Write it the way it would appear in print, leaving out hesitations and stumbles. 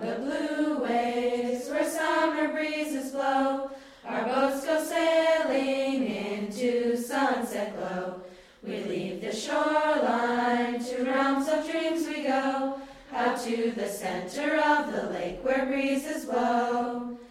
the blue waves where summer breezes blow, our boats go sailing into sunset glow. We leave the shoreline, to realms of dreams we go, out to the center of the lake where breezes blow.